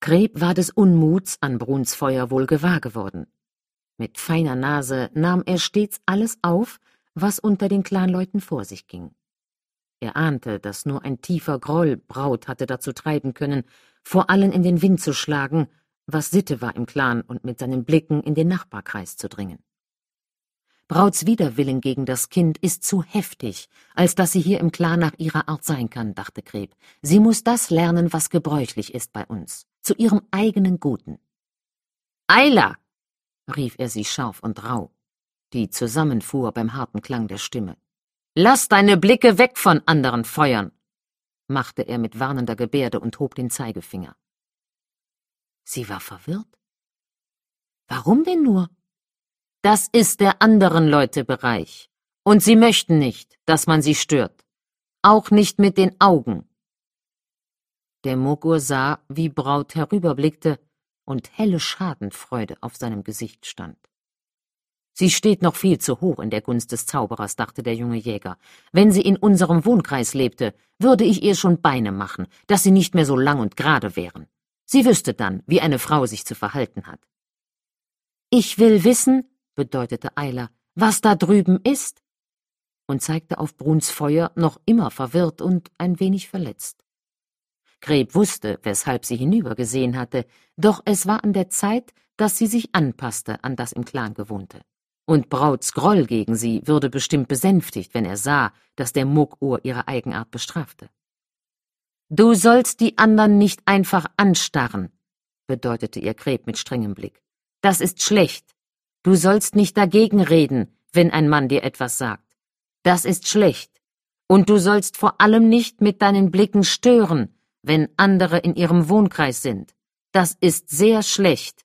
Kreb war des Unmuts an Bruns Feuer wohl gewahr geworden. Mit feiner Nase nahm er stets alles auf, was unter den Clanleuten vor sich ging. Er ahnte, dass nur ein tiefer Groll Braut hatte dazu treiben können, vor allen in den Wind zu schlagen, was Sitte war im Clan, und mit seinen Blicken in den Nachbarkreis zu dringen. Brauts Widerwillen gegen das Kind ist zu heftig, als dass sie hier im Clan nach ihrer Art sein kann, dachte Kreb. Sie muss das lernen, was gebräuchlich ist bei uns, zu ihrem eigenen Guten. »Ayla«, rief er sie scharf und rauh, die zusammenfuhr beim harten Klang der Stimme. »Lass deine Blicke weg von anderen Feuern«, machte er mit warnender Gebärde und hob den Zeigefinger. Sie war verwirrt. Warum denn nur? Das ist der anderen Leute Bereich, und sie möchten nicht, dass man sie stört, auch nicht mit den Augen. Der Mogur sah, wie Braut herüberblickte und helle Schadenfreude auf seinem Gesicht stand. Sie steht noch viel zu hoch in der Gunst des Zauberers, dachte der junge Jäger. Wenn sie in unserem Wohnkreis lebte, würde ich ihr schon Beine machen, dass sie nicht mehr so lang und gerade wären. Sie wüsste dann, wie eine Frau sich zu verhalten hat. »Ich will wissen«, bedeutete Ayla, »was da drüben ist«, und zeigte auf Bruns Feuer, noch immer verwirrt und ein wenig verletzt. Kreb wusste, weshalb sie hinübergesehen hatte, doch es war an der Zeit, dass sie sich anpasste an das im Clan Gewohnte. Und Brauts Groll gegen sie würde bestimmt besänftigt, wenn er sah, dass der Mugur ihre Eigenart bestrafte. »Du sollst die anderen nicht einfach anstarren«, bedeutete ihr Kreb mit strengem Blick. »Das ist schlecht. Du sollst nicht dagegen reden, wenn ein Mann dir etwas sagt. Das ist schlecht. Und du sollst vor allem nicht mit deinen Blicken stören, wenn andere in ihrem Wohnkreis sind. Das ist sehr schlecht.«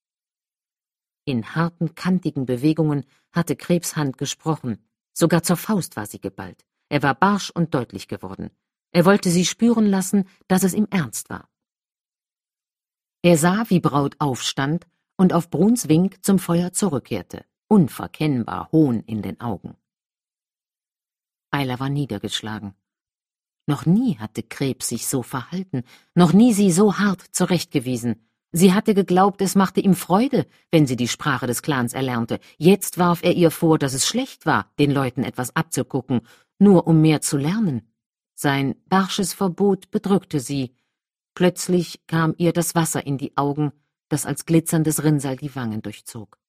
In harten, kantigen Bewegungen hatte Krebs Hand gesprochen. Sogar zur Faust war sie geballt. Er war barsch und deutlich geworden. Er wollte sie spüren lassen, dass es ihm ernst war. Er sah, wie Braut aufstand und auf Bruns Wink zum Feuer zurückkehrte, unverkennbar Hohn in den Augen. Ayla war niedergeschlagen. Noch nie hatte Krebs sich so verhalten, noch nie sie so hart zurechtgewiesen. Sie hatte geglaubt, es machte ihm Freude, wenn sie die Sprache des Clans erlernte. Jetzt warf er ihr vor, dass es schlecht war, den Leuten etwas abzugucken, nur um mehr zu lernen. Sein barsches Verbot bedrückte sie. Plötzlich kam ihr das Wasser in die Augen, das als glitzerndes Rinnsal die Wangen durchzog.